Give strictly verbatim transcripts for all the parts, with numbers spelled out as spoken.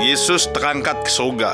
Yesus terangkat ke surga.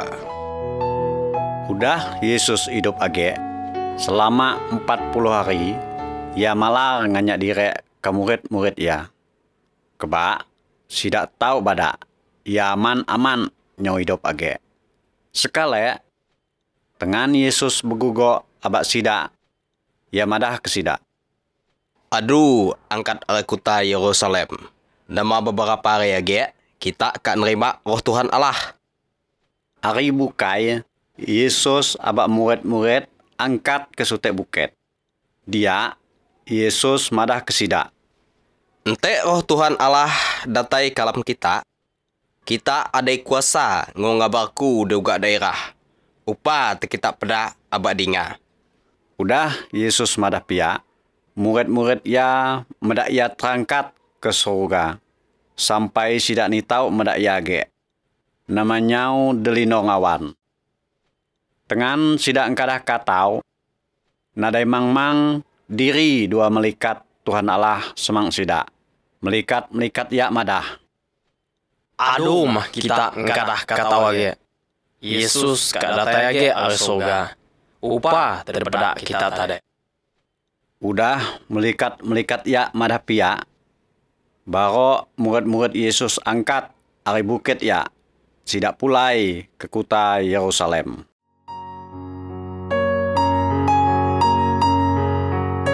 Udah Yesus hidup age selama empat puluh hari, ia malah nganyak direk ke murid-murid ia. Keba, sidak tahu badak, ia aman-aman nyo hidup age. Sekale, dengan Yesus begugok abak sidak, ia madah ke sidak. Aduh, angkat oleh kota Yerusalem. Nama beberapa hari age, kita akan nerima roh Tuhan Allah. Hari bukai, Yesus abak murid-murid angkat ke sutek bukit. Dia, Yesus madah ke sidak. Ente roh Tuhan Allah datai kalam kita. Kita ada kuasa ngongabarku juga daerah. Upa te kita pada abak dinga. Udah Yesus madah pia, murid-murid ya medak ia terangkat ke surga. Sampai sidak ni tau medak ia ge. Namanya delino ngawan. Dengan sidak engkadah katau, nadai mang-mang diri dua melikat Tuhan Allah semang sidak. Melikat-melikat ya madah. Aduh mah kita engkadah katau age. Yesus kadatai age ari surga. Upa daripada kita tade. Udah melikat-melikat ya madah pia. Baro murid-murid Yesus angkat ari bukit ya. Sidak pulai ke kota Yerusalem.